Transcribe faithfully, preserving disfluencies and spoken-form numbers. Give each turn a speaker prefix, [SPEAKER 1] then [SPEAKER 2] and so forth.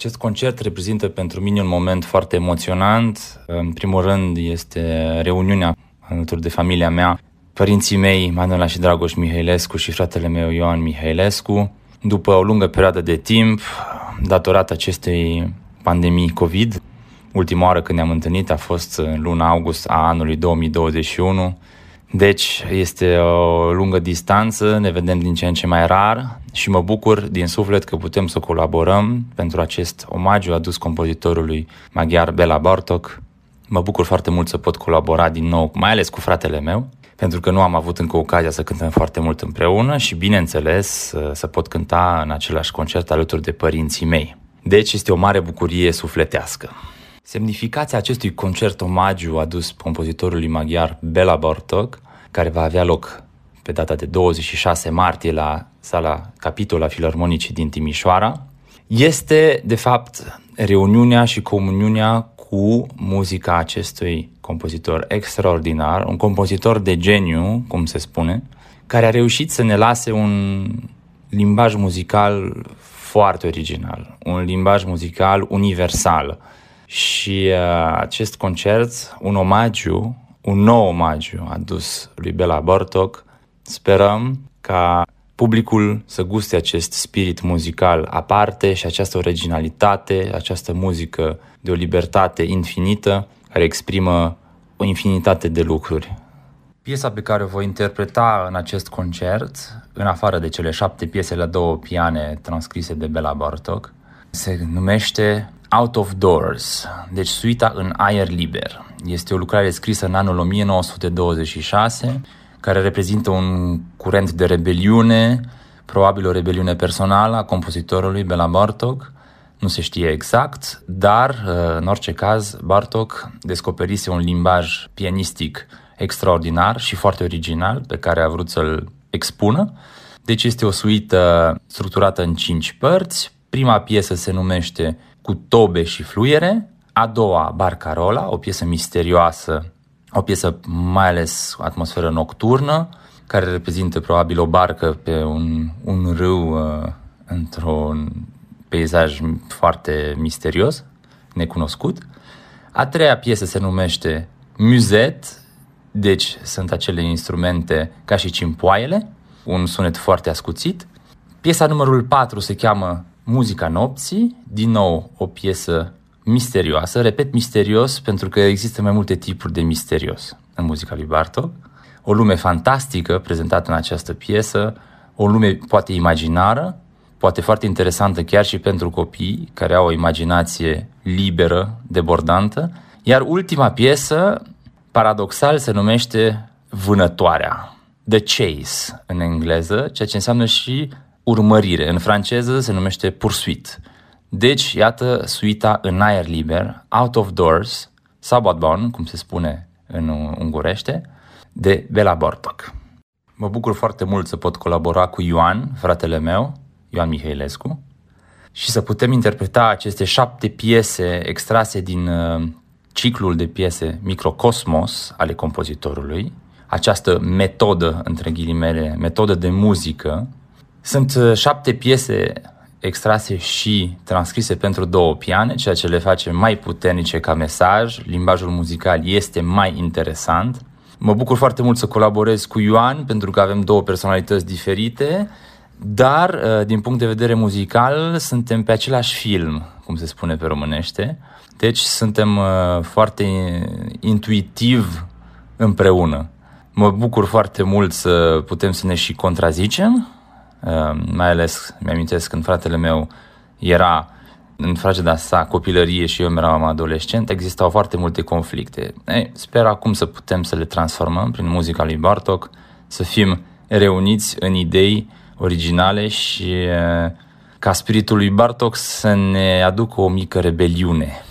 [SPEAKER 1] Acest concert reprezintă pentru mine un moment foarte emoționant. În primul rând este reuniunea alături de familia mea, părinții mei, Manuela și Dragoș Mihailescu și fratele meu Ioan Mihailescu. După o lungă perioadă de timp, datorat acestei pandemii COVID, ultima oară când ne-am întâlnit a fost în luna august a anului două mii douăzeci și unu. Deci este o lungă distanță, ne vedem din ce în ce mai rar și mă bucur din suflet că putem să colaborăm pentru acest omagiu adus compozitorului maghiar Bela Bartók. Mă bucur foarte mult să pot colabora din nou, mai ales cu fratele meu, pentru că nu am avut încă ocazia să cântăm foarte mult împreună și, bineînțeles, să pot cânta în același concert alături de părinții mei. Deci este o mare bucurie sufletească. Semnificația acestui concert omagiu adus compozitorului maghiar Bela Bartók, care va avea loc pe data de douăzeci și șase martie la sala Capitola Filarmonicii din Timișoara, este, de fapt, reuniunea și comuniunea cu muzica acestui compozitor extraordinar, un compozitor de geniu, cum se spune, care a reușit să ne lase un limbaj muzical foarte original, un limbaj muzical universal. Și uh, acest concert, un omagiu, un nou omagiu adus lui Bela Bartók, sperăm ca publicul să guste acest spirit muzical aparte și această originalitate, această muzică de o libertate infinită, care exprimă o infinitate de lucruri. Piesa pe care o voi interpreta în acest concert, în afară de cele șapte piese la două piane transcrise de Bela Bartók, se numește Out of Doors, deci suita în aer liber. Este o lucrare scrisă în anul o mie nouă sute douăzeci și șase, care reprezintă un curent de rebeliune, probabil o rebeliune personală a compozitorului Bela Bartók, nu se știe exact, dar în orice caz Bartók descoperise un limbaj pianistic extraordinar și foarte original pe care a vrut să-l expună. Deci este o suită structurată în cinci părți. Prima piesă se numește Cu tobe și fluiere, a doua Barcarola, o piesă misterioasă, o piesă mai ales o atmosferă nocturnă, care reprezintă probabil o barcă pe un, un râu uh, într-un peisaj foarte misterios, necunoscut. A treia piesă se numește Musette, deci sunt acele instrumente ca și cimpoaiele, un sunet foarte ascuțit. Piesa numărul patru se cheamă Muzica nopții, din nou o piesă misterioasă, repet misterios pentru că există mai multe tipuri de misterios în muzica lui Bartók. O lume fantastică prezentată în această piesă, o lume poate imaginară, poate foarte interesantă chiar și pentru copii care au o imaginație liberă, debordantă, iar ultima piesă, paradoxal, se numește Vânătoarea, The Chase în engleză, ceea ce înseamnă și urmărire. În franceză se numește Poursuite. Deci, iată suita în aer liber, Out of Doors, Szabadban, cum se spune în ungurește, de Bela Bartók. Mă bucur foarte mult să pot colabora cu Ioan, fratele meu, Ioan Mihailescu, și să putem interpreta aceste șapte piese extrase din uh, ciclul de piese Microcosmos ale compozitorului, această metodă, între ghilimele, metodă de muzică. Sunt uh, șapte piese extrase și transcrise pentru două piane, ceea ce le face mai puternice ca mesaj. Limbajul muzical este mai interesant. Mă bucur foarte mult să colaborez cu Ioan, pentru că avem două personalități diferite, dar din punct de vedere muzical suntem pe același film, cum se spune pe românește. Deci suntem foarte intuitiv împreună. Mă bucur foarte mult să putem să ne și contrazicem, mai ales mi-amintesc când fratele meu era în frageda sa copilărie și eu eram adolescent, existau foarte multe conflicte. Ei, sper acum să putem să le transformăm prin muzica lui Bartók, să fim reuniți în idei originale și ca spiritul lui Bartók să ne aducă o mică rebeliune.